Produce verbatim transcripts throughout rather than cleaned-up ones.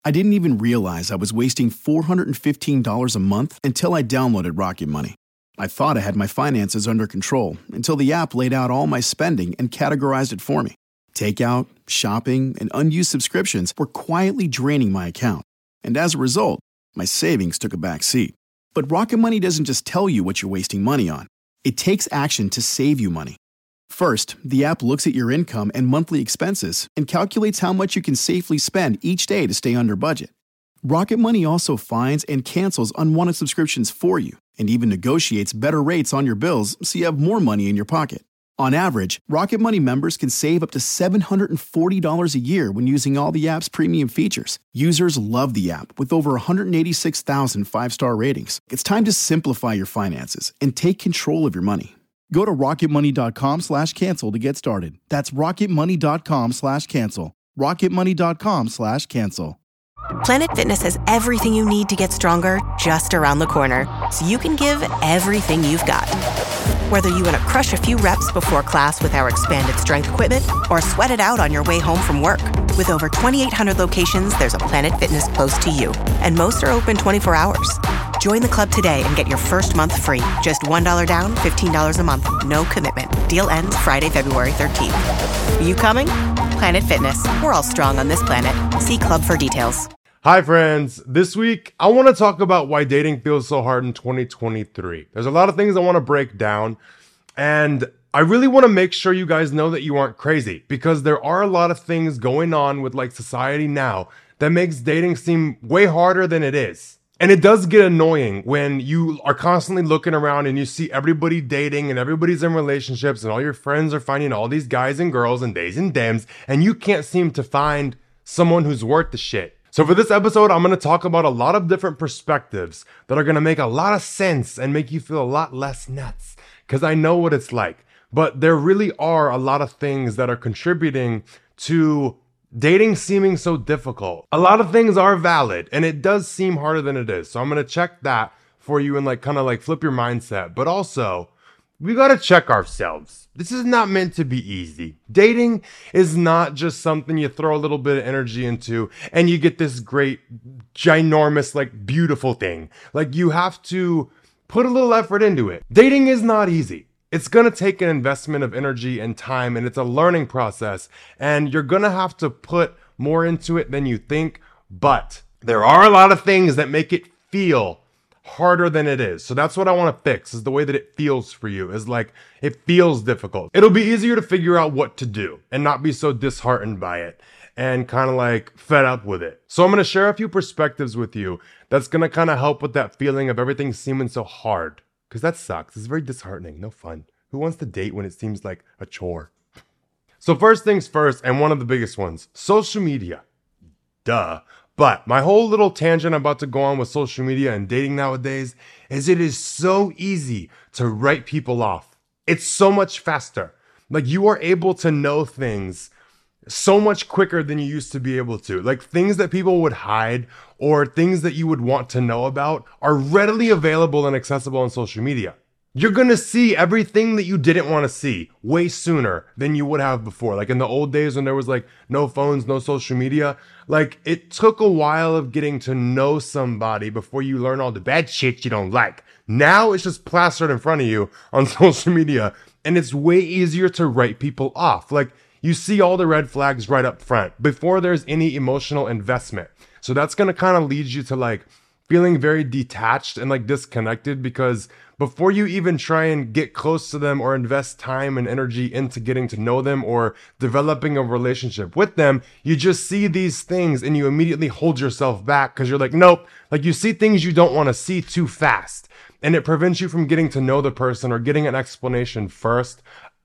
I didn't even realize I was wasting four hundred fifteen dollars a month until I downloaded Rocket Money. I thought I had my finances under control until the app laid out all my spending and categorized it for me. Takeout, shopping, and unused subscriptions were quietly draining my account. And as a result, my savings took a back seat. But Rocket Money doesn't just tell you what you're wasting money on. It takes action to save you money. First, the app looks at your income and monthly expenses and calculates how much you can safely spend each day to stay under budget. Rocket Money also finds and cancels unwanted subscriptions for you and even negotiates better rates on your bills so you have more money in your pocket. On average, Rocket Money members can save up to seven hundred forty dollars a year when using all the app's premium features. Users love the app with over one hundred eighty-six thousand five-star ratings. It's time to simplify your finances and take control of your money. Go to rocketmoney.com slash cancel to get started. That's rocketmoney.com slash cancel. rocketmoney.com slash cancel. Planet Fitness has everything you need to get stronger just around the corner, so you can give everything you've got. Whether you want to crush a few reps before class with our expanded strength equipment or sweat it out on your way home from work. With over twenty-eight hundred locations, there's a Planet Fitness close to you, and most are open twenty-four hours. Join the club today and get your first month free. Just one dollar down, fifteen dollars a month. No commitment. Deal ends Friday, February thirteenth. You coming? Planet Fitness. We're all strong on this planet. See club for details. Hi friends, this week I want to talk about why dating feels so hard in twenty twenty-three. There's a lot of things I want to break down, and I really want to make sure you guys know that you aren't crazy, because there are a lot of things going on with like society now that makes dating seem way harder than it is. And it does get annoying when you are constantly looking around and you see everybody dating and everybody's in relationships and all your friends are finding all these guys and girls and days and dems, and you can't seem to find someone who's worth the shit. So for this episode, I'm going to talk about a lot of different perspectives that are going to make a lot of sense and make you feel a lot less nuts, because I know what it's like. But there really are a lot of things that are contributing to dating seeming so difficult. A lot of things are valid, and it does seem harder than it is. So I'm going to check that for you and like kind of like flip your mindset. But also, we got to check ourselves. This is not meant to be easy. Dating is not just something you throw a little bit of energy into and you get this great, ginormous, like beautiful thing. Like you have to put a little effort into it. Dating is not easy. It's going to take an investment of energy and time, and it's a learning process, and you're going to have to put more into it than you think. But there are a lot of things that make it feel harder than it is. So that's what I want to fix, is the way that it feels for you. Is like, it feels difficult. It'll be easier to figure out what to do and not be so disheartened by it and kind of like fed up with it. So I'm going to share a few perspectives with you that's going to kind of help with that feeling of everything seeming so hard, because that sucks. It's very disheartening. No fun. Who wants to date when it seems like a chore? So first things first, and one of the biggest ones, social media. Duh. But my whole little tangent I'm about to go on with social media and dating nowadays is it is so easy to write people off. It's so much faster. Like you are able to know things so much quicker than you used to be able to. Like things that people would hide or things that you would want to know about are readily available and accessible on social media. You're going to see everything that you didn't want to see way sooner than you would have before. Like in the old days when there was like no phones, no social media, like it took a while of getting to know somebody before you learn all the bad shit you don't like. Now it's just plastered in front of you on social media, and it's way easier to write people off. Like you see all the red flags right up front before there's any emotional investment. So that's going to kind of lead you to like feeling very detached and like disconnected, because before you even try and get close to them or invest time and energy into getting to know them or developing a relationship with them, you just see these things and you immediately hold yourself back because you're like, nope. Like you see things you don't want to see too fast, and it prevents you from getting to know the person or getting an explanation first.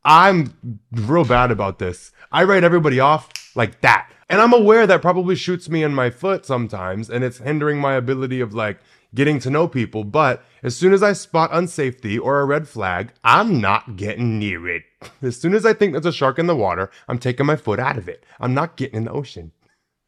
I'm real bad about this. I write everybody off like that. And I'm aware that probably shoots me in my foot sometimes, and it's hindering my ability of like getting to know people. But as soon as I spot unsafety or a red flag, I'm not getting near it. As soon as I think there's a shark in the water, I'm taking my foot out of it. I'm not getting in the ocean.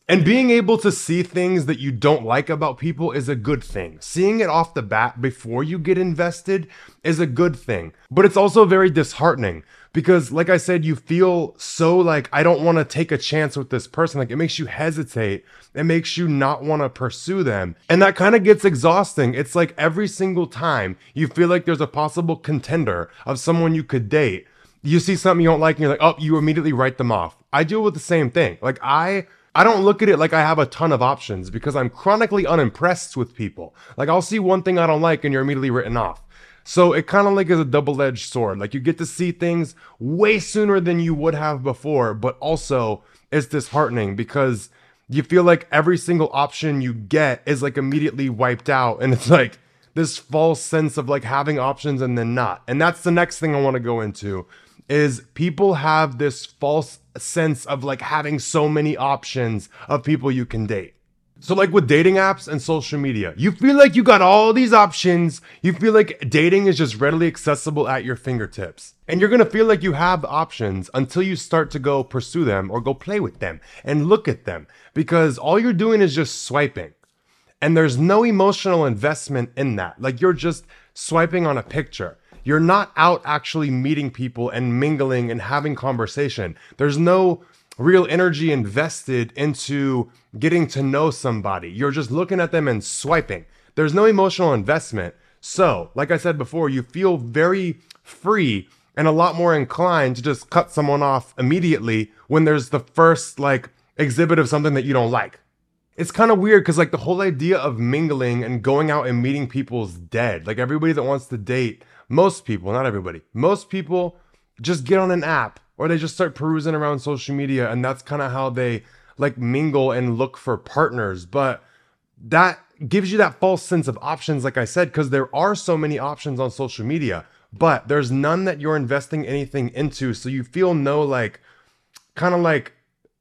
And being able to see things that you don't like about people is a good thing. Seeing it off the bat before you get invested is a good thing. But it's also very disheartening because, like I said, you feel so like, I don't want to take a chance with this person. Like, it makes you hesitate. It makes you not want to pursue them. And that kind of gets exhausting. It's like every single time you feel like there's a possible contender of someone you could date, you see something you don't like and you're like, oh, you immediately write them off. I deal with the same thing. Like, I... I don't look at it like I have a ton of options because I'm chronically unimpressed with people. Like, I'll see one thing I don't like and you're immediately written off. So it kind of like is a double-edged sword. Like, you get to see things way sooner than you would have before, but also it's disheartening because you feel like every single option you get is like immediately wiped out. And it's like this false sense of like having options and then not. And that's the next thing I want to go into is people have this false sense of like having so many options of people you can date. So like with dating apps and social media, you feel like you got all these options. You feel like dating is just readily accessible at your fingertips. And you're going to feel like you have options until you start to go pursue them or go play with them and look at them because all you're doing is just swiping. And there's no emotional investment in that. Like, you're just swiping on a picture. You're not out actually meeting people and mingling and having conversation. There's no real energy invested into getting to know somebody. You're just looking at them and swiping. There's no emotional investment. So, like I said before, you feel very free and a lot more inclined to just cut someone off immediately when there's the first like exhibit of something that you don't like. It's kind of weird because like the whole idea of mingling and going out and meeting people is dead. Like, everybody that wants to date, most people, not everybody, most people just get on an app or they just start perusing around social media, and that's kind of how they like mingle and look for partners. But that gives you that false sense of options, like I said, because there are so many options on social media, but there's none that you're investing anything into. So you feel no like kind of like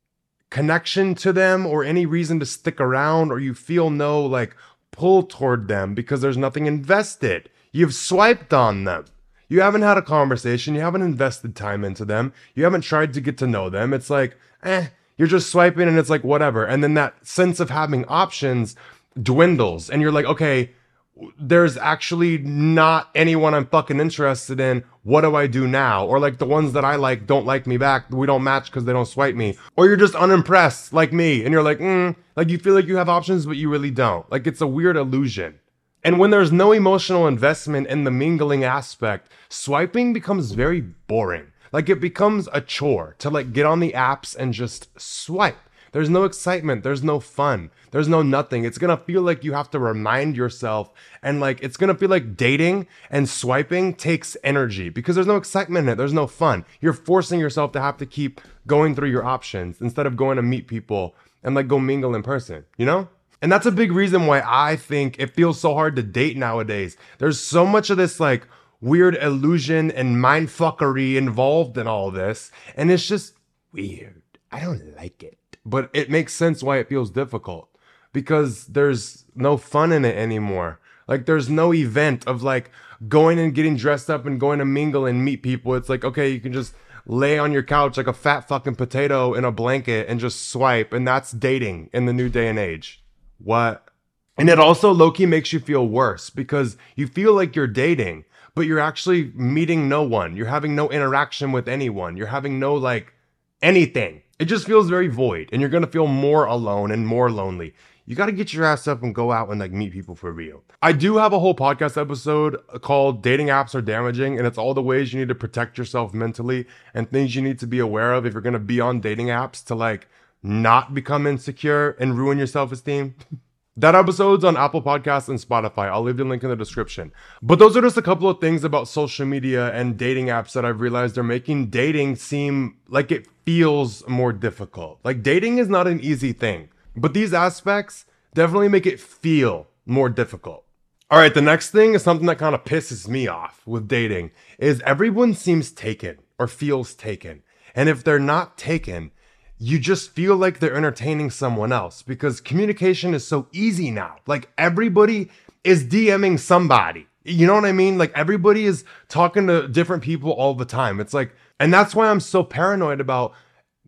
connection to them or any reason to stick around, or you feel no like pull toward them because there's nothing invested. You've swiped on them. You haven't had a conversation. You haven't invested time into them. You haven't tried to get to know them. It's like, eh, you're just swiping and it's like, whatever. And then that sense of having options dwindles and you're like, okay, there's actually not anyone I'm fucking interested in. What do I do now? Or like the ones that I like don't like me back. We don't match because they don't swipe me. Or you're just unimpressed like me and you're like, mm, like you feel like you have options, but you really don't. Like, it's a weird illusion. And when there's no emotional investment in the mingling aspect, swiping becomes very boring. Like, it becomes a chore to like get on the apps and just swipe. There's no excitement. There's no fun. There's no nothing. It's going to feel like you have to remind yourself, and like, it's going to feel like dating and swiping takes energy because there's no excitement in it. There's no fun. You're forcing yourself to have to keep going through your options instead of going to meet people and like go mingle in person, you know? And that's a big reason why I think it feels so hard to date nowadays. There's so much of this like weird illusion and mindfuckery involved in all this. And it's just weird. I don't like it. But it makes sense why it feels difficult because there's no fun in it anymore. Like, there's no event of like going and getting dressed up and going to mingle and meet people. It's like, okay, you can just lay on your couch like a fat fucking potato in a blanket and just swipe. And that's dating in the new day and age. What? And it also low-key makes you feel worse because you feel like you're dating, but you're actually meeting no one. You're having no interaction with anyone. You're having no like anything. It just feels very void, and you're going to feel more alone and more lonely. You got to get your ass up and go out and like meet people for real. I do have a whole podcast episode called Dating Apps Are Damaging, and it's all the ways you need to protect yourself mentally and things you need to be aware of if you're going to be on dating apps to like not become insecure and ruin your self-esteem. That episode's on Apple Podcasts and Spotify. I'll leave the link in the description. But those are just a couple of things about social media and dating apps that I've realized are making dating seem like it feels more difficult. Like, dating is not an easy thing, but these aspects definitely make it feel more difficult. All right, the next thing is something that kind of pisses me off with dating is everyone seems taken or feels taken. And if they're not taken, you just feel like they're entertaining someone else because communication is so easy now. Like, everybody is DMing somebody. You know what I mean? Like, everybody is talking to different people all the time. It's like, and that's why I'm so paranoid about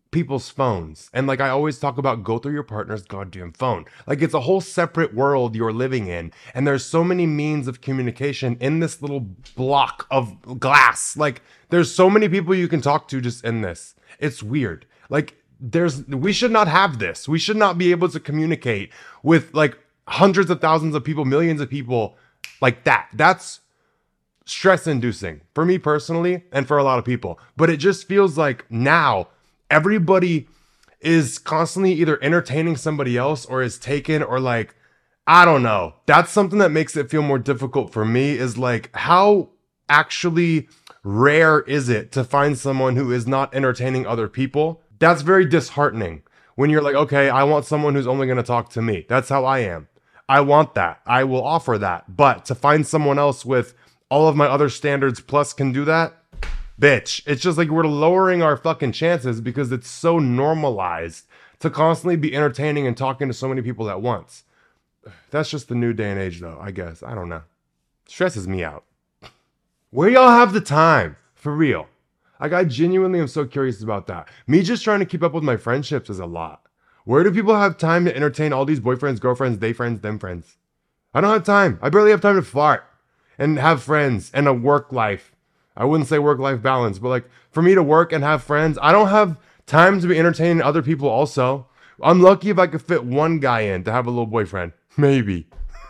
people's phones. And like I always talk about, go through your partner's goddamn phone. Like it's a whole separate world you're living in. And there's so many means of communication in this little block of glass. Like there's so many people you can talk to just in this. It's weird. Like there's, we should not have this. We should not be able to communicate with like hundreds of thousands of people, millions of people like that. That's stress inducing for me personally and for a lot of people. But it just feels like now everybody is constantly either entertaining somebody else or is taken or like, I don't know. That's something that makes it feel more difficult for me is like, how actually rare is it to find someone who is not entertaining other people? That's very disheartening when you're like, okay, I want someone who's only going to talk to me. That's how I am. I want that. I will offer that. But to find someone else with all of my other standards plus can do that, bitch. It's just like we're lowering our fucking chances because it's so normalized to constantly be entertaining and talking to so many people at once. That's just the new day and age though, I guess. I don't know. Stresses me out. Where y'all have the time? For real. Like I genuinely am so curious about that. Me just trying to keep up with my friendships is a lot. Where do people have time to entertain all these boyfriends, girlfriends, they friends, them friends? I don't have time. I barely have time to fart and have friends and a work life. I wouldn't say work-life balance, but like for me to work and have friends, I don't have time to be entertaining other people also. I'm lucky if I could fit one guy in to have a little boyfriend. Maybe.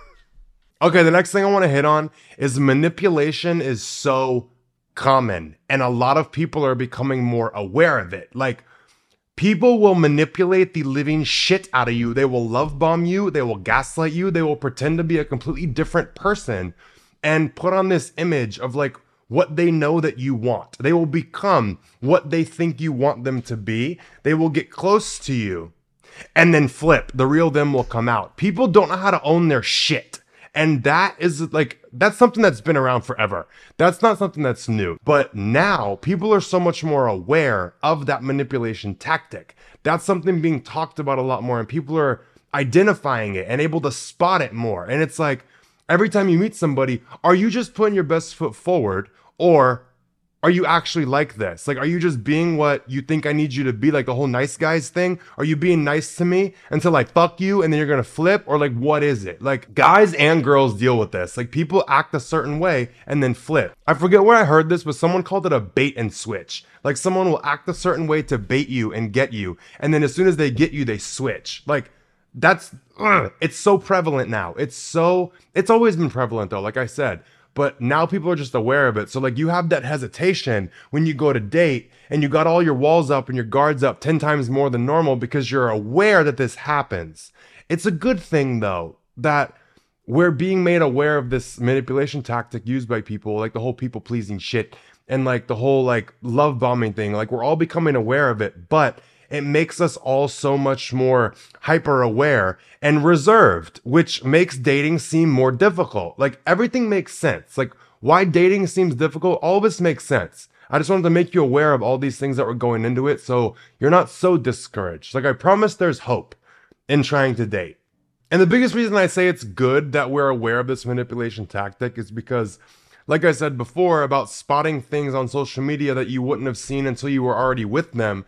Okay, the next thing I want to hit on is manipulation is so common and a lot of people are becoming more aware of it. Like people will manipulate the living shit out of you. They will love bomb you. They will gaslight you. They will pretend to be a completely different person and put on this image of like, what they know that you want. They will become what they think you want them to be. They will get close to you and then flip. The real them will come out. People don't know how to own their shit. And that is like, that's something that's been around forever. That's not something that's new. But now people are so much more aware of that manipulation tactic. That's something being talked about a lot more and people are identifying it and able to spot it more. And it's like, every time you meet somebody, are you just putting your best foot forward? Or are you actually like this? Like, are you just being what you think I need you to be? Like the whole nice guys thing? Are you being nice to me until I fuck you and then you're going to flip? Or like, what is it? Like guys and girls deal with this. Like people act a certain way and then flip. I forget where I heard this, but someone called it a bait and switch. Like someone will act a certain way to bait you and get you. And then as soon as they get you, they switch. Like that's, ugh, it's so prevalent now. It's so, it's always been prevalent though, like I said. But now people are just aware of it. So like you have that hesitation when you go to date and you got all your walls up and your guards up ten times more than normal because you're aware that this happens. It's a good thing though, that we're being made aware of this manipulation tactic used by people, like the whole people pleasing shit and like the whole like love bombing thing. Like we're all becoming aware of it, but it makes us all so much more hyper aware and reserved, which makes dating seem more difficult. Like everything makes sense. Like why dating seems difficult, all of this makes sense. I just wanted to make you aware of all these things that were going into it so you're not so discouraged. Like I promise there's hope in trying to date. And the biggest reason I say it's good that we're aware of this manipulation tactic is because, like I said before, about spotting things on social media that you wouldn't have seen until you were already with them.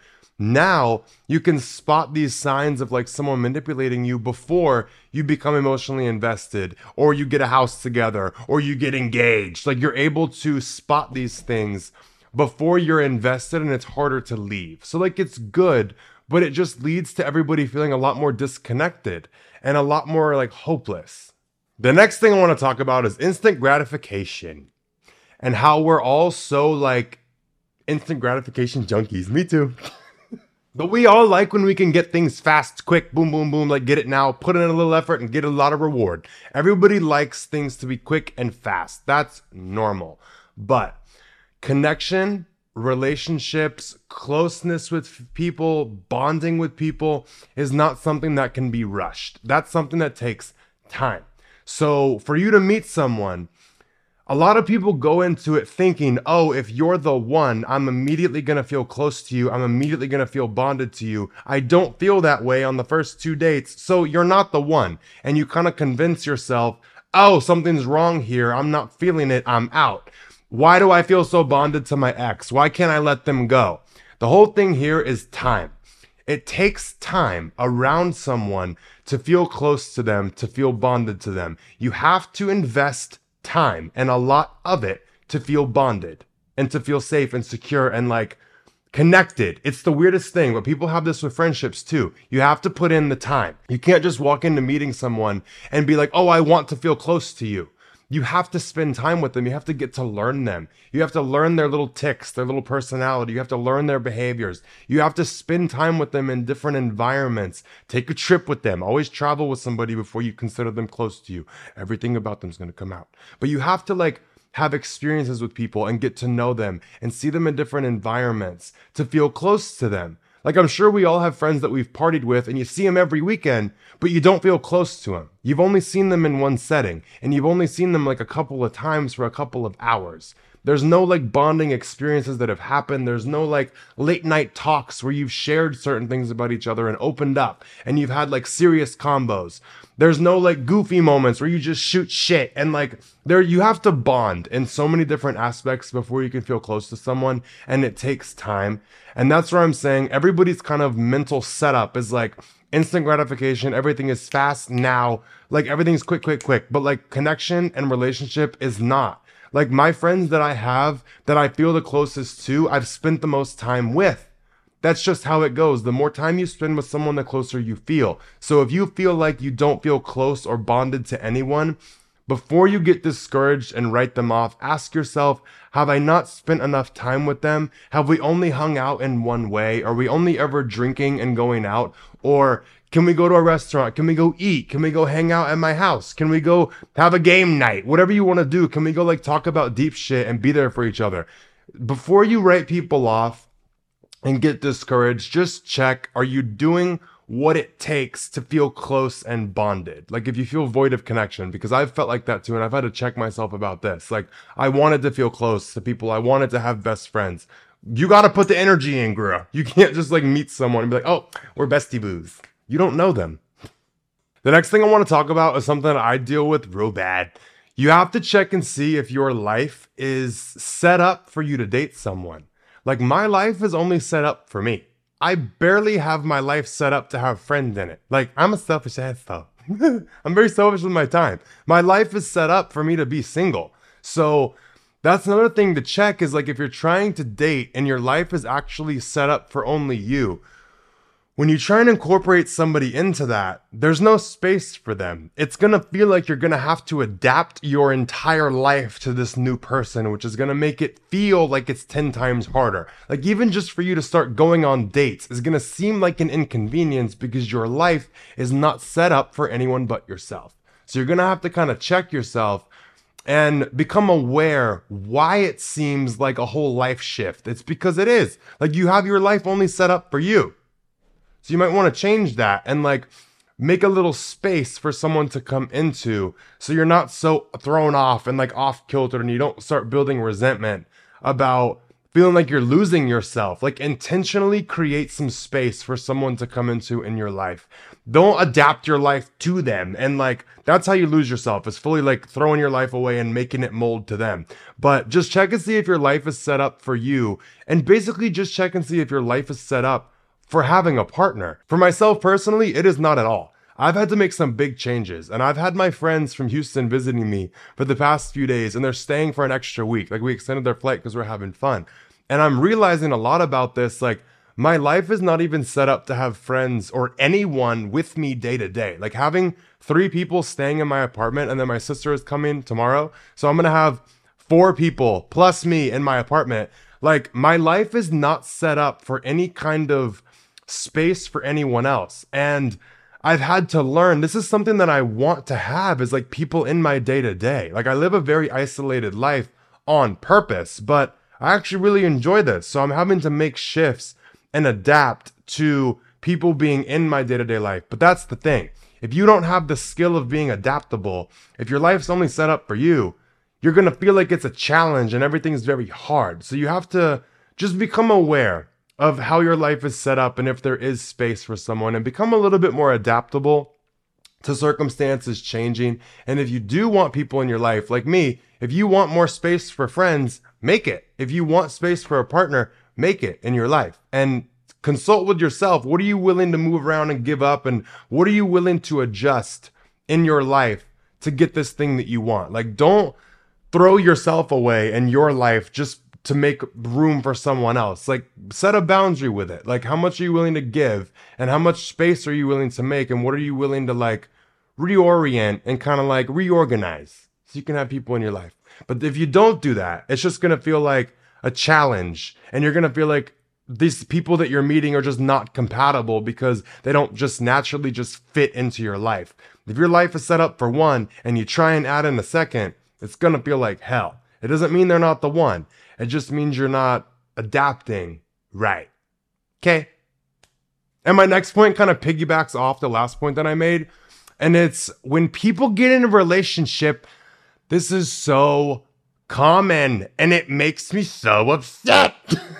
Now you can spot these signs of like someone manipulating you before you become emotionally invested or you get a house together or you get engaged. Like you're able to spot these things before you're invested and it's harder to leave. So like it's good, but it just leads to everybody feeling a lot more disconnected and a lot more like hopeless. The next thing I want to talk about is instant gratification and how we're all so like instant gratification junkies. Me too. But we all like when we can get things fast, quick, boom, boom, boom, like get it now, put in a little effort and get a lot of reward. Everybody likes things to be quick and fast. That's normal. But connection, relationships, closeness with people, bonding with people is not something that can be rushed. That's something that takes time. So for you to meet someone, a lot of people go into it thinking, oh, if you're the one, I'm immediately going to feel close to you. I'm immediately going to feel bonded to you. I don't feel that way on the first two dates. So you're not the one. And you kind of convince yourself, oh, something's wrong here. I'm not feeling it. I'm out. Why do I feel so bonded to my ex? Why can't I let them go? The whole thing here is time. It takes time around someone to feel close to them, to feel bonded to them. You have to invest time and a lot of it to feel bonded and to feel safe and secure and like connected. It's the weirdest thing, but people have this with friendships too. You have to put in the time. You can't just walk into meeting someone and be like, oh, I want to feel close to you. You have to spend time with them. You have to get to learn them. You have to learn their little tics, their little personality. You have to learn their behaviors. You have to spend time with them in different environments. Take a trip with them. Always travel with somebody before you consider them close to you. Everything about them is going to come out. But you have to like have experiences with people and get to know them and see them in different environments to feel close to them. Like, I'm sure we all have friends that we've partied with and you see them every weekend, but you don't feel close to them. You've only seen them in one setting and you've only seen them like a couple of times for a couple of hours. There's no like bonding experiences that have happened. There's no like late night talks where you've shared certain things about each other and opened up and you've had like serious combos. There's no like goofy moments where you just shoot shit and like there you have to bond in so many different aspects before you can feel close to someone, and it takes time. And that's where I'm saying everybody's kind of mental setup is like instant gratification. Everything is fast now. Like everything's quick, quick, quick. But like connection and relationship is not. Like my friends that I have that I feel the closest to, I've spent the most time with. That's just how it goes. The more time you spend with someone, the closer you feel. So if you feel like you don't feel close or bonded to anyone, before you get discouraged and write them off, ask yourself, have I not spent enough time with them? Have we only hung out in one way? Are we only ever drinking and going out? Or can we go to a restaurant? Can we go eat? Can we go hang out at my house? Can we go have a game night? Whatever you want to do. Can we go like talk about deep shit and be there for each other? Before you write people off and get discouraged, just check, are you doing what it takes to feel close and bonded? Like if you feel void of connection, because I've felt like that too, and I've had to check myself about this. Like I wanted to feel close to people. I wanted to have best friends. You got to put the energy in, girl. You can't just like meet someone and be like, oh, we're bestie boos. You don't know them. The next thing I want to talk about is something that I deal with real bad. You have to check and see if your life is set up for you to date someone. Like my life is only set up for me. I barely have my life set up to have friends in it. Like, I'm a selfish asshole. I'm very selfish with my time. My life is set up for me to be single. So that's another thing to check is like if you're trying to date and your life is actually set up for only you, when you try and incorporate somebody into that, there's no space for them. It's going to feel like you're going to have to adapt your entire life to this new person, which is going to make it feel like it's ten times harder. Like even just for you to start going on dates is going to seem like an inconvenience because your life is not set up for anyone but yourself. So you're going to have to kind of check yourself and become aware why it seems like a whole life shift. It's because it is. Like you have your life only set up for you. So you might want to change that and like make a little space for someone to come into so you're not so thrown off and like off kilter and you don't start building resentment about feeling like you're losing yourself. Like intentionally create some space for someone to come into in your life. Don't adapt your life to them. And like, that's how you lose yourself, is fully like throwing your life away and making it mold to them. But just check and see if your life is set up for you. And basically just check and see if your life is set up for having a partner. For myself personally, it is not at all. I've had to make some big changes, and I've had my friends from Houston visiting me for the past few days, and they're staying for an extra week. Like we extended their flight because we're having fun. And I'm realizing a lot about this. Like my life is not even set up to have friends or anyone with me day to day. Like having three people staying in my apartment, and then my sister is coming tomorrow. So I'm going to have four people plus me in my apartment. Like my life is not set up for any kind of space for anyone else. And I've had to learn, this is something that I want to have, is like people in my day to day. Like I live a very isolated life on purpose, but I actually really enjoy this. So I'm having to make shifts and adapt to people being in my day to day life. But that's the thing. If you don't have the skill of being adaptable, if your life's only set up for you, you're going to feel like it's a challenge and everything's very hard. So you have to just become aware of how your life is set up and if there is space for someone, and become a little bit more adaptable to circumstances changing. And if you do want people in your life, like me, if you want more space for friends, make it. If you want space for a partner, make it in your life. And consult with yourself. What are you willing to move around and give up? And what are you willing to adjust in your life to get this thing that you want? Like, don't throw yourself away in your life just to make room for someone else. Like, set a boundary with it. Like, how much are you willing to give? And how much space are you willing to make? And what are you willing to like reorient and kind of like reorganize so you can have people in your life? But if you don't do that, it's just going to feel like a challenge. And you're going to feel like these people that you're meeting are just not compatible because they don't just naturally just fit into your life. If your life is set up for one and you try and add in a second, it's going to feel like hell. It doesn't mean they're not the one. It just means you're not adapting right. Okay? And my next point kind of piggybacks off the last point that I made. And it's when people get in a relationship, this is so common and it makes me so upset.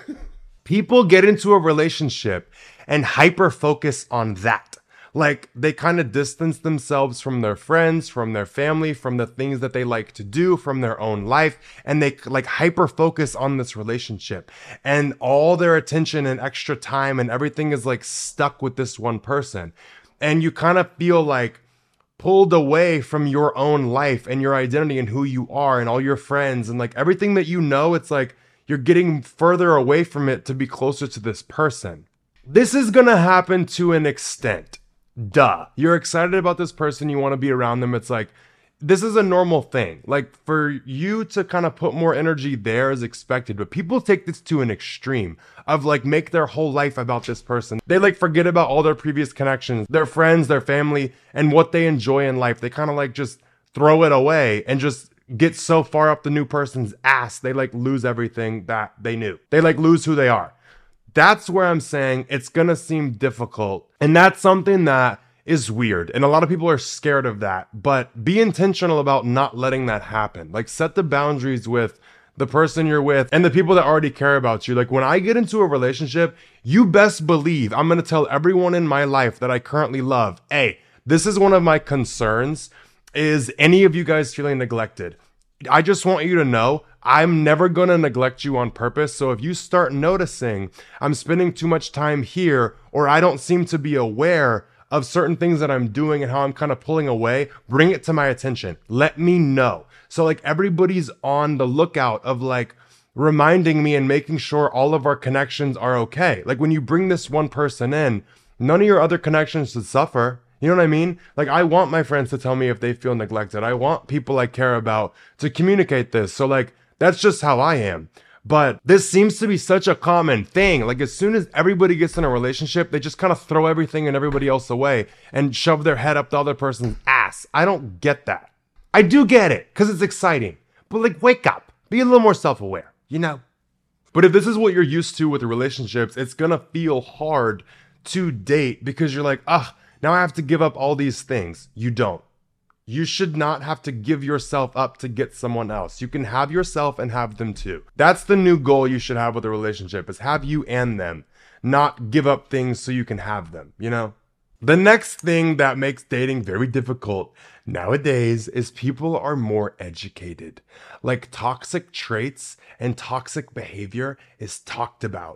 People get into a relationship and hyper focus on that. Like, they kind of distance themselves from their friends, from their family, from the things that they like to do, from their own life. And they like hyper focus on this relationship. And all their attention and extra time and everything is like stuck with this one person. And you kind of feel like pulled away from your own life and your identity and who you are and all your friends and like everything that you know. It's like you're getting further away from it to be closer to this person. This is going to happen to an extent. Duh. You're excited about this person. You want to be around them. It's like, this is a normal thing. Like, for you to kind of put more energy there is expected, but people take this to an extreme of like make their whole life about this person. They like forget about all their previous connections, their friends, their family, and what they enjoy in life. They kind of like just throw it away and just get so far up the new person's ass, they like lose everything that they knew. They like lose who they are. That's where I'm saying it's gonna seem difficult. And that's something that is weird. And a lot of people are scared of that. But be intentional about not letting that happen. Like, set the boundaries with the person you're with and the people that already care about you. Like, when I get into a relationship, you best believe I'm gonna tell everyone in my life that I currently love, hey, this is one of my concerns. Is any of you guys feeling neglected? I just want you to know I'm never going to neglect you on purpose. So if you start noticing I'm spending too much time here, or I don't seem to be aware of certain things that I'm doing and how I'm kind of pulling away, bring it to my attention. Let me know. So like everybody's on the lookout of like reminding me and making sure all of our connections are okay. Like when you bring this one person in, none of your other connections should suffer. You know what I mean? Like, I want my friends to tell me if they feel neglected. I want people I care about to communicate this. So like, that's just how I am. But this seems to be such a common thing. Like, as soon as everybody gets in a relationship, they just kind of throw everything and everybody else away and shove their head up the other person's ass. I don't get that. I do get it because it's exciting. But like, wake up. Be a little more self-aware, you know? But if this is what you're used to with relationships, it's going to feel hard to date because you're like, ah, now I have to give up all these things. You don't. You should not have to give yourself up to get someone else. You can have yourself and have them too. That's the new goal you should have with a relationship, is have you and them, not give up things so you can have them, you know? The next thing that makes dating very difficult nowadays is people are more educated. Like, toxic traits and toxic behavior is talked about.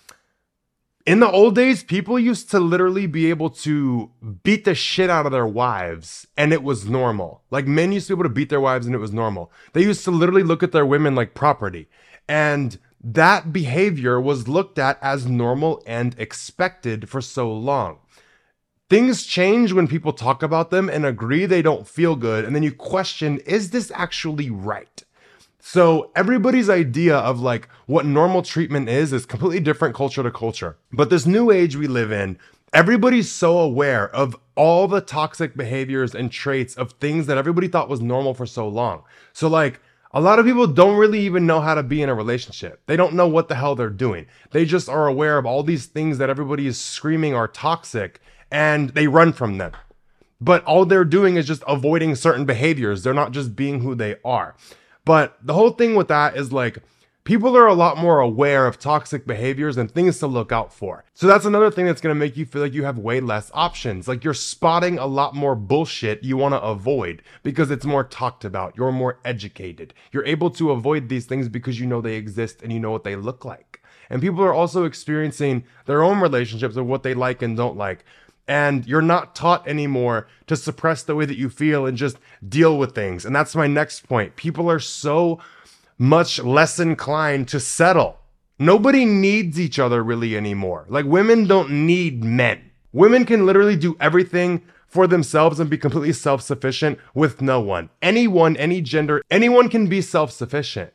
In the old days, people used to literally be able to beat the shit out of their wives, and it was normal. Like, men used to be able to beat their wives, and it was normal. They used to literally look at their women like property. And that behavior was looked at as normal and expected for so long. Things change when people talk about them and agree they don't feel good, and then you question, is this actually right? So everybody's idea of like what normal treatment is is completely different culture to culture. But this new age we live in, everybody's so aware of all the toxic behaviors and traits of things that everybody thought was normal for so long. So like, a lot of people don't really even know how to be in a relationship. They don't know what the hell they're doing. They just are aware of all these things that everybody is screaming are toxic, and they run from them. But all they're doing is just avoiding certain behaviors. They're not just being who they are. But the whole thing with that is like, people are a lot more aware of toxic behaviors and things to look out for. So that's another thing that's going to make you feel like you have way less options. Like, you're spotting a lot more bullshit you want to avoid because it's more talked about. You're more educated. You're able to avoid these things because you know they exist and you know what they look like. And people are also experiencing their own relationships of what they like and don't like. And you're not taught anymore to suppress the way that you feel and just deal with things. And that's my next point. People are so much less inclined to settle. Nobody needs each other really anymore. Like, women don't need men. Women can literally do everything for themselves and be completely self-sufficient with no one. Anyone, any gender, anyone can be self-sufficient.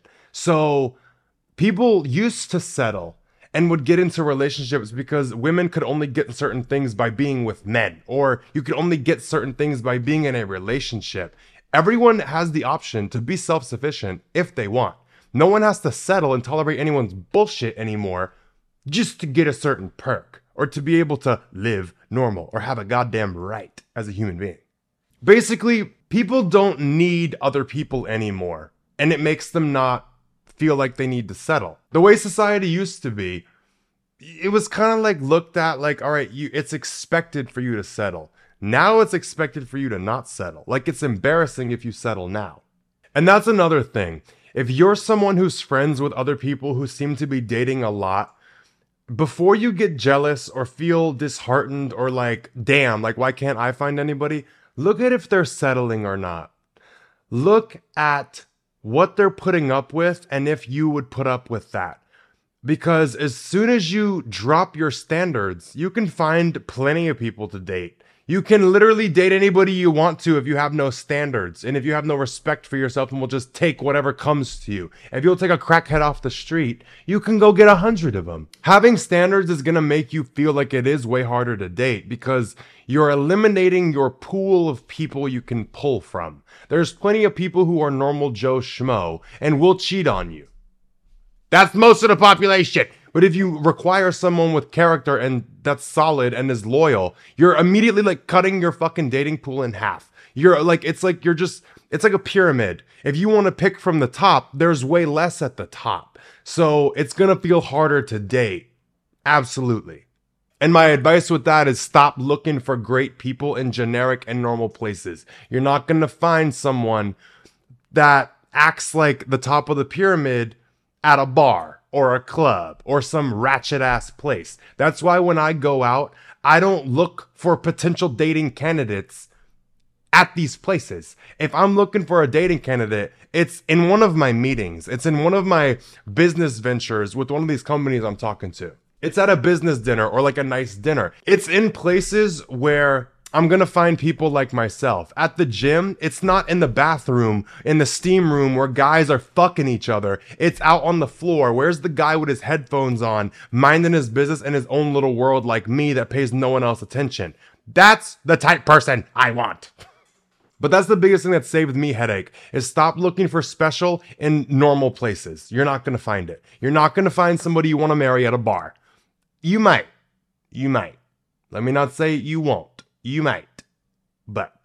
So people used to settle and would get into relationships because women could only get certain things by being with men, or you could only get certain things by being in a relationship. Everyone has the option to be self-sufficient if they want. No one has to settle and tolerate anyone's bullshit anymore just to get a certain perk or to be able to live normal or have a goddamn right as a human being. Basically, people don't need other people anymore, and it makes them not feel like they need to settle. The way society used to be, it was kind of like looked at like, all right, you, it's expected for you to settle. Now it's expected for you to not settle. Like, it's embarrassing if you settle now. And that's another thing. If you're someone who's friends with other people who seem to be dating a lot, before you get jealous or feel disheartened or like, damn, like, why can't I find anybody? Look at if they're settling or not. Look at what they're putting up with and if you would put up with that. Because as soon as you drop your standards, you can find plenty of people to date. You can literally date anybody you want to if you have no standards and if you have no respect for yourself and will just take whatever comes to you. If you'll take a crackhead off the street, you can go get a hundred of them. Having standards is going to make you feel like it is way harder to date because you're eliminating your pool of people you can pull from. There's plenty of people who are normal Joe Schmo and will cheat on you. That's most of the population. But if you require someone with character and that's solid and is loyal, you're immediately like cutting your fucking dating pool in half. You're like, it's like you're just, it's like a pyramid. If you want to pick from the top, there's way less at the top. So it's going to feel harder to date. Absolutely. And my advice with that is stop looking for great people in generic and normal places. You're not going to find someone that acts like the top of the pyramid at a bar or a club or some ratchet ass place. That's why when I go out, I don't look for potential dating candidates at these places. If I'm looking for a dating candidate, it's in one of my meetings. It's in one of my business ventures with one of these companies I'm talking to. It's at a business dinner or like a nice dinner. It's in places where I'm going to find people like myself. At the gym, it's not in the bathroom, in the steam room where guys are fucking each other. It's out on the floor. Where's the guy with his headphones on, minding his business in his own little world like me that pays no one else attention? That's the type person I want. But that's the biggest thing that saved me headache, is stop looking for special in normal places. You're not going to find it. You're not going to find somebody you want to marry at a bar. You might. You might. Let me not say you won't. You might, but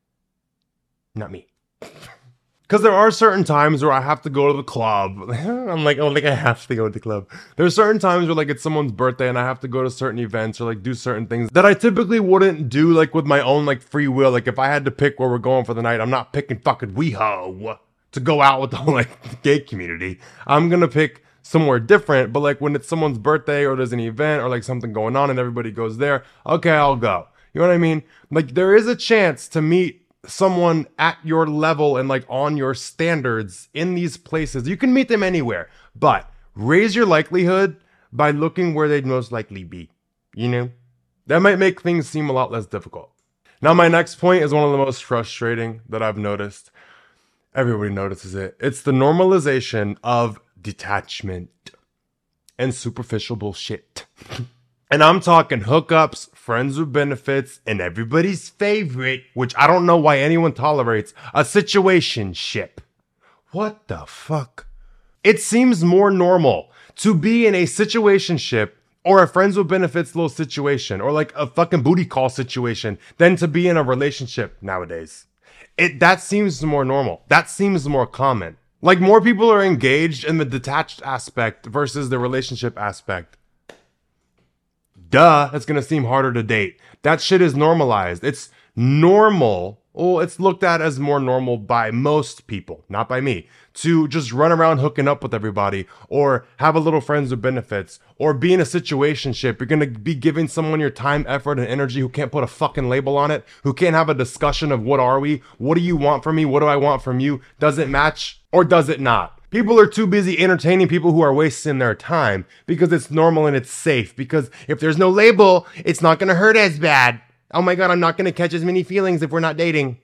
not me. Because there are certain times where I have to go to the club. I'm like, oh, like I have to go to the club. There's certain times where like it's someone's birthday and I have to go to certain events or like do certain things that I typically wouldn't do like with my own like free will. Like if I had to pick where we're going for the night, I'm not picking fucking WeHo to go out with the whole like gay community. I'm going to pick somewhere different. But like when it's someone's birthday or there's an event or like something going on and everybody goes there, okay, I'll go. You know what I mean? Like there is a chance to meet someone at your level and like on your standards in these places. You can meet them anywhere, but raise your likelihood by looking where they'd most likely be. You know, that might make things seem a lot less difficult. Now, my next point is one of the most frustrating that I've noticed. Everybody notices it. It's the normalization of detachment and superficial bullshit. And I'm talking hookups, friends with benefits, and everybody's favorite, which I don't know why anyone tolerates, a situationship. What the fuck? It seems more normal to be in a situationship or a friends with benefits little situation or like a fucking booty call situation than to be in a relationship nowadays. It that seems more normal. That seems more common. Like more people are engaged in the detached aspect versus the relationship aspect. Duh, it's gonna seem harder to date. That shit is normalized. It's normal, well, it's looked at as more normal by most people, not by me, to just run around hooking up with everybody or have a little friends with benefits or be in a situationship. You're going to be giving someone your time, effort, and energy who can't put a fucking label on it, who can't have a discussion of what are we, what do you want from me, what do I want from you, does it match or does it not? People are too busy entertaining people who are wasting their time because it's normal and it's safe, because if there's no label, it's not going to hurt as bad. Oh my God, I'm not going to catch as many feelings if we're not dating.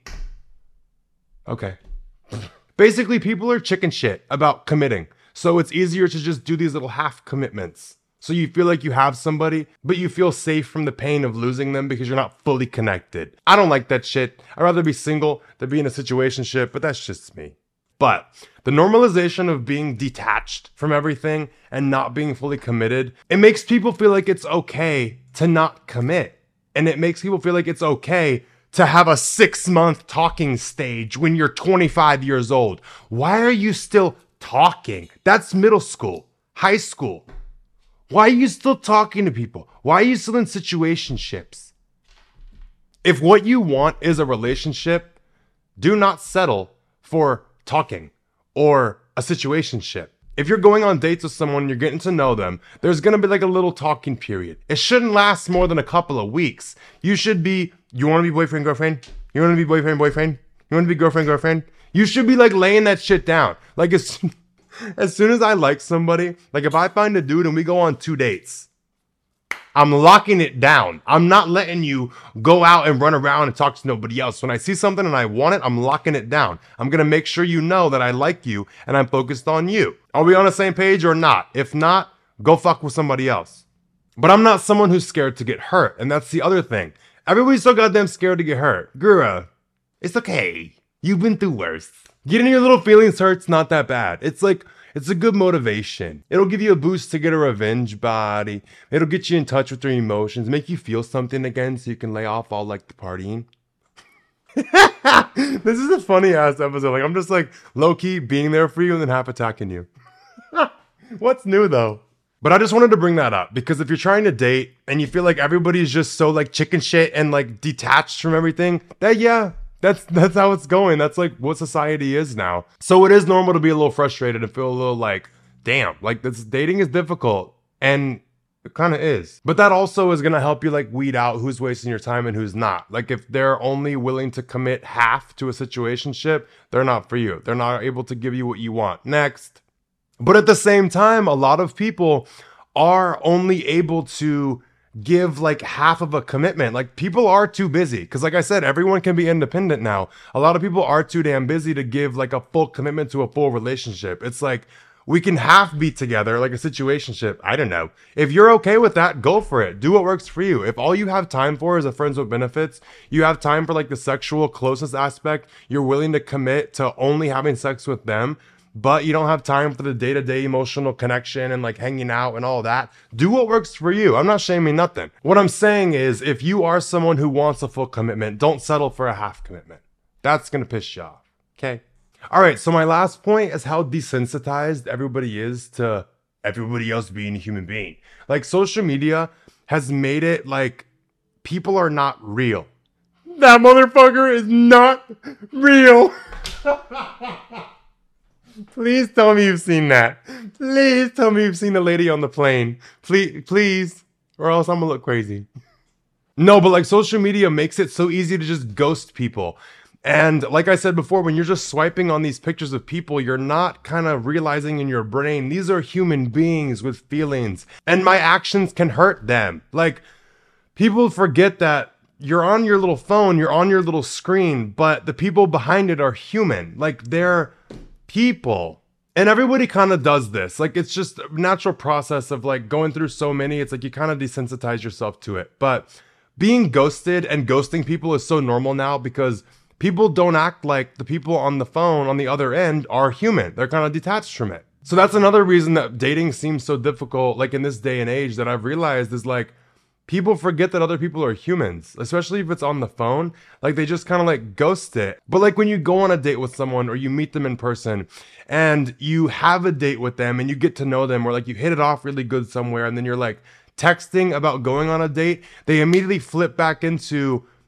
Okay. Basically, people are chicken shit about committing. So it's easier to just do these little half commitments. So you feel like you have somebody, but you feel safe from the pain of losing them because you're not fully connected. I don't like that shit. I'd rather be single than be in a situationship, but that's just me. But the normalization of being detached from everything and not being fully committed, it makes people feel like it's okay to not commit. And it makes people feel like it's okay to have a six month talking stage when you're twenty-five years old. Why are you still talking? That's middle school, high school. Why are you still talking to people? Why are you still in situationships? If what you want is a relationship, do not settle for talking or a situationship. If you're going on dates with someone, you're getting to know them, there's going to be like a little talking period. It shouldn't last more than a couple of weeks. You should be, you want to be boyfriend, girlfriend? You want to be boyfriend, boyfriend? You want to be girlfriend, girlfriend? You should be like laying that shit down. Like as, as soon as I like somebody, like if I find a dude and we go on two dates, I'm locking it down. I'm not letting you go out and run around and talk to nobody else. When I see something and I want it, I'm locking it down. I'm going to make sure you know that I like you and I'm focused on you. Are we on the same page or not? If not, go fuck with somebody else. But I'm not someone who's scared to get hurt. And that's the other thing. Everybody's so goddamn scared to get hurt. Girl, it's okay. You've been through worse. Getting your little feelings hurt's not that bad. It's like, it's a good motivation. It'll give you a boost to get a revenge body. It'll get you in touch with your emotions, make you feel something again so you can lay off all like the partying. This is a funny ass episode. Like I'm just like low key being there for you and then half attacking you. What's new though? But I just wanted to bring that up because if you're trying to date and you feel like everybody's just so like chicken shit and like detached from everything, that yeah. That's that's how it's going. That's like what society is now. So it is normal to be a little frustrated and feel a little like, damn, like this dating is difficult. And it kind of is. But that also is going to help you like weed out who's wasting your time and who's not. Like if they're only willing to commit half to a situationship, they're not for you. They're not able to give you what you want. Next. But at the same time, a lot of people are only able to give like half of a commitment. Like people are too busy because like I said, everyone can be independent now. A lot of people are too damn busy to give like a full commitment to a full relationship. It's like we can half be together like a situationship. I don't know. If you're okay with that, go for it. Do what works for you. If all you have time for is a friends with benefits, you have time for like the sexual closeness aspect, you're willing to commit to only having sex with them, but you don't have time for the day-to-day emotional connection and like hanging out and all that, do what works for you. I'm not shaming nothing. What I'm saying is if you are someone who wants a full commitment, don't settle for a half commitment. That's going to piss you off. Okay. All right. So my last point is how desensitized everybody is to everybody else being a human being. Like social media has made it like people are not real. That motherfucker is not real. Please tell me you've seen that. Please tell me you've seen the lady on the plane. Please, please, or else I'm gonna look crazy. No, but like social media makes it so easy to just ghost people. And like I said before, when you're just swiping on these pictures of people, you're not kind of realizing in your brain, these are human beings with feelings and my actions can hurt them. Like people forget that you're on your little phone, you're on your little screen, but the people behind it are human. Like they're people. And everybody kind of does this. Like it's just a natural process of like going through so many. It's like you kind of desensitize yourself to it. But being ghosted and ghosting people is so normal now because people don't act like the people on the phone on the other end are human. They're kind of detached from it. So that's another reason that dating seems so difficult, like in this day and age, that I've realized is like people forget that other people are humans, especially if it's on the phone. Like they just kind of like ghost it. But like when you go on a date with someone or you meet them in person and you have a date with them and you get to know them or like you hit it off really good somewhere and then you're like texting about going on a date, they immediately flip back into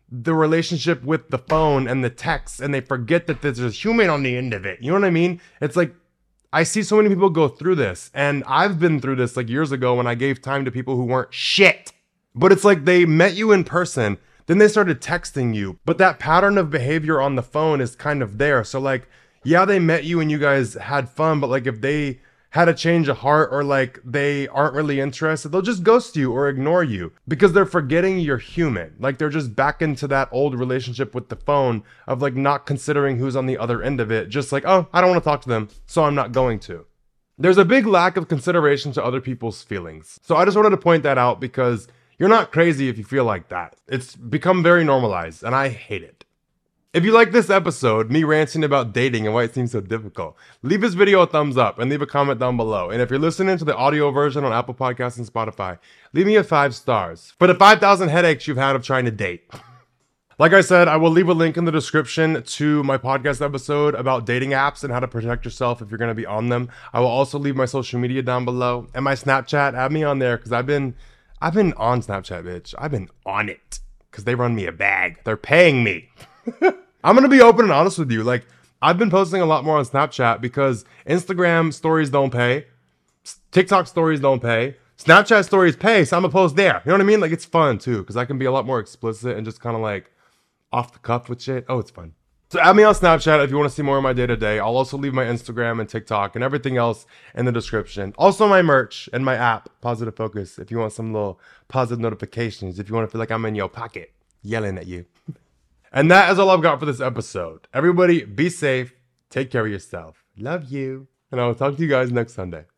the relationship with the phone and the text, and they forget that there's a human on the end of it. You know what I mean? It's like, I see so many people go through this, and I've been through this like years ago when I gave time to people who weren't shit. But it's like they met you in person, then they started texting you. But that pattern of behavior on the phone is kind of there. So like, yeah, they met you and you guys had fun, but like if they had a change of heart or like they aren't really interested, they'll just ghost you or ignore you because they're forgetting you're human. Like they're just back into that old relationship with the phone of like not considering who's on the other end of it. Just like, oh, I don't want to talk to them, so I'm not going to. There's a big lack of consideration to other people's feelings. So I just wanted to point that out because you're not crazy if you feel like that. It's become very normalized and I hate it. If you like this episode, me ranting about dating and why it seems so difficult, leave this video a thumbs up and leave a comment down below. And if you're listening to the audio version on Apple Podcasts and Spotify, leave me a five stars for the five thousand headaches you've had of trying to date. Like I said, I will leave a link in the description to my podcast episode about dating apps and how to protect yourself if you're going to be on them. I will also leave my social media down below and my Snapchat. Add me on there because I've been, I've been on Snapchat, bitch. I've been on it because they run me a bag. They're paying me. I'm going to be open and honest with you. Like, I've been posting a lot more on Snapchat because Instagram stories don't pay. TikTok stories don't pay. Snapchat stories pay, so I'm going to post there. You know what I mean? Like, it's fun, too, because I can be a lot more explicit and just kind of, like, off the cuff with shit. Oh, it's fun. So add me on Snapchat if you want to see more of my day-to-day. I'll also leave my Instagram and TikTok and everything else in the description. Also, my merch and my app, Positive Focus, if you want some little positive notifications, if you want to feel like I'm in your pocket yelling at you. And that is all I've got for this episode. Everybody, be safe. Take care of yourself. Love you. And I will talk to you guys next Sunday.